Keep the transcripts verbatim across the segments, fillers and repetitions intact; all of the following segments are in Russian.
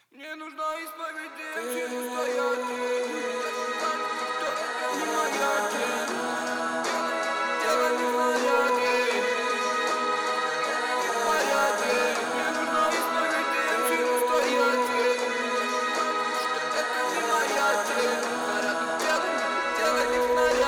Мне нужна исповедь, где все стоят. Что это не моя тень. Дело не в порядке. В порядке. Мне нужна исповедь, где все стоят. Что это не моя тень. Дело, дело не в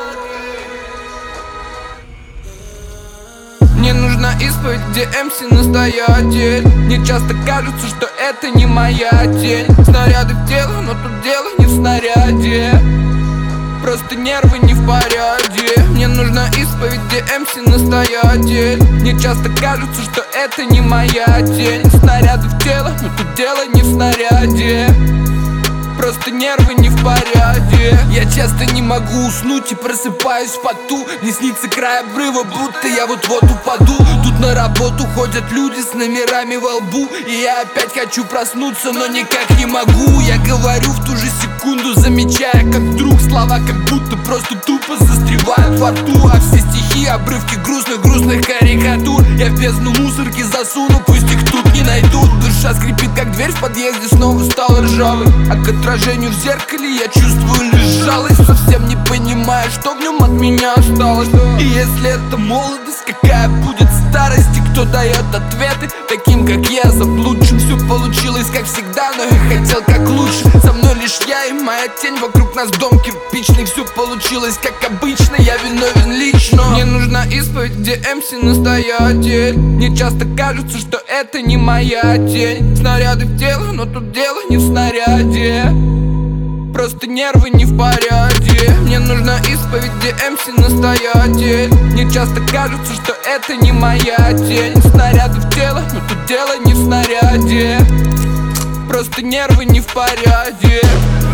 порядке. Мне нужна исповедь, где эм си настоятель. Мне часто кажется, что это не моя тень. Снаряды в тело, но тут дело не в снаряде. Просто нервы не в порядке. Мне нужна исповедь, где эм си настоятель. Мне часто кажется, что это не моя тень. Снаряды в тело, но тут дело не в снаряде. Просто нервы не в порядке. Я часто не могу уснуть и просыпаюсь в поту. Мне снится край обрыва, будто я вот-вот упаду. Тут на работу ходят люди с номерами во лбу, и я опять хочу проснуться, но никак не могу. Я говорю в ту же секунду, замечая, как вдруг слова как будто просто тупо застревают во рту. А все стихи, обрывки грустных-грустных карикатур я в бездну мусорки засуну, пусть их тут не найдут. Душа скрипит, как дверь в подъезде снова стала ржавой. А к отражению в зеркале я чувствую лишь жалость, совсем не понимая, что в нем от меня осталось. И если это молодость, какая будет старость? И кто дает ответы таким, как я, заблудшим? Все получилось, как всегда, но я хотел как лучше. Со мной лишь я и моя тень, вокруг нас дом кирпичный. Все получилось, как обычно, я виновен лично. Мне нужна исповедь, где эм си настоятель. Мне часто кажется, что это не моя тень. Снаряды в тело, но тут дело не в снаряде. Просто нервы не в порядке. Мне нужна исповедь, где эм си настоятель. Мне часто кажется, что это не моя тень. Снаряды в тело, но тут дело не в снаряде. Просто нервы не в порядке.